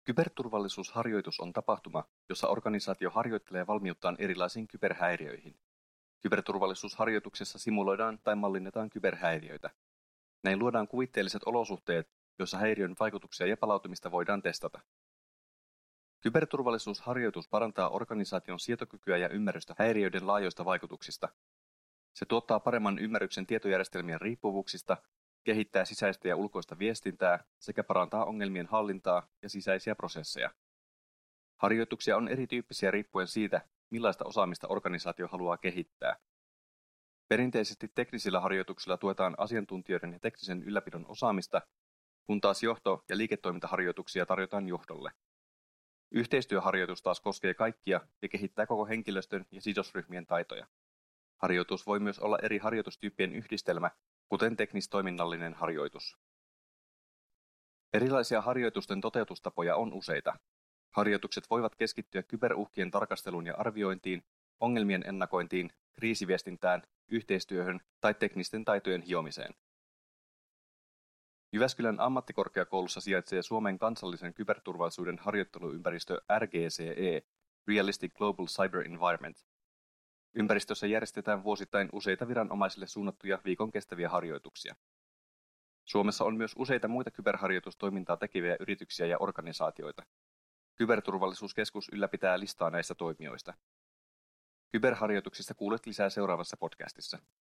Kyberturvallisuusharjoitus on tapahtuma, jossa organisaatio harjoittelee valmiuttaan erilaisiin kyberhäiriöihin. Kyberturvallisuusharjoituksessa simuloidaan tai mallinnetaan kyberhäiriöitä. Näin luodaan kuvitteelliset olosuhteet, joissa häiriön vaikutuksia ja palautumista voidaan testata. Kyberturvallisuusharjoitus parantaa organisaation sietokykyä ja ymmärrystä häiriöiden laajoista vaikutuksista. Se tuottaa paremman ymmärryksen tietojärjestelmien riippuvuuksista, kehittää sisäistä ja ulkoista viestintää sekä parantaa ongelmien hallintaa ja sisäisiä prosesseja. Harjoituksia on erityyppisiä riippuen siitä, millaista osaamista organisaatio haluaa kehittää. Perinteisesti teknisillä harjoituksilla tuetaan asiantuntijoiden ja teknisen ylläpidon osaamista, kun taas johto- ja liiketoimintaharjoituksia tarjotaan johdolle. Yhteistyöharjoitus taas koskee kaikkia ja kehittää koko henkilöstön ja sidosryhmien taitoja. Harjoitus voi myös olla eri harjoitustyyppien yhdistelmä, kuten teknistoiminnallinen harjoitus. Erilaisia harjoitusten toteutustapoja on useita. Harjoitukset voivat keskittyä kyberuhkien tarkasteluun ja arviointiin, ongelmien ennakointiin, kriisiviestintään, yhteistyöhön tai teknisten taitojen hiomiseen. Jyväskylän ammattikorkeakoulussa sijaitsee Suomen kansallisen kyberturvallisuuden harjoitteluympäristö RGCE, Realistic Global Cyber Environment. Ympäristössä järjestetään vuosittain useita viranomaisille suunnattuja viikon kestäviä harjoituksia. Suomessa on myös useita muita kyberharjoitustoimintaa tekeviä yrityksiä ja organisaatioita. Kyberturvallisuuskeskus ylläpitää listaa näistä toimijoista. Kyberharjoituksista kuulet lisää seuraavassa podcastissa.